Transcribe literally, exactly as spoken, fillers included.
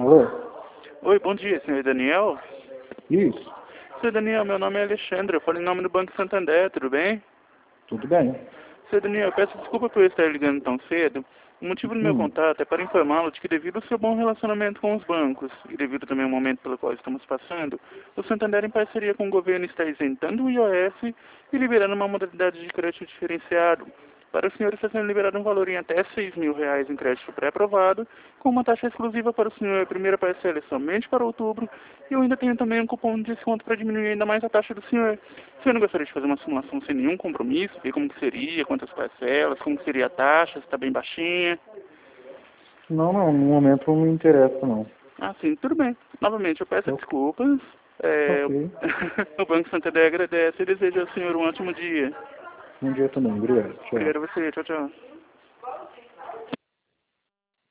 Alô? Oi, bom dia, senhor Daniel. Isso, Senhor Daniel, meu nome é Alexandre, eu falo em nome do Banco Santander, tudo bem? tudo bem. Senhor Daniel, eu peço desculpa por eu estar ligando tão cedo. O motivo do meu Hum, contato é para informá-lo de que devido ao seu bom relacionamento com os bancos e devido também ao momento pelo qual estamos passando, o Santander, em parceria com o governo, está isentando o I O F e liberando uma modalidade de crédito diferenciado. Para o senhor está sendo liberado um valor em até seis mil reais em crédito pré-aprovado, com uma taxa exclusiva para o senhor. A primeira parcela é somente para outubro, e eu ainda tenho também um cupom de desconto para diminuir ainda mais a taxa do senhor. O senhor não gostaria de fazer uma simulação sem nenhum compromisso, ver como que seria, quantas parcelas, como que seria a taxa, se está bem baixinha? não, não, no momento não me interessa, não. Ah, sim, tudo bem. Novamente, eu peço Eu- desculpas. É, ok. o Banco Santander agradece e deseja ao senhor um ótimo dia. Bom dia também, obrigado. Tchau. Obrigado a você, tchau, tchau.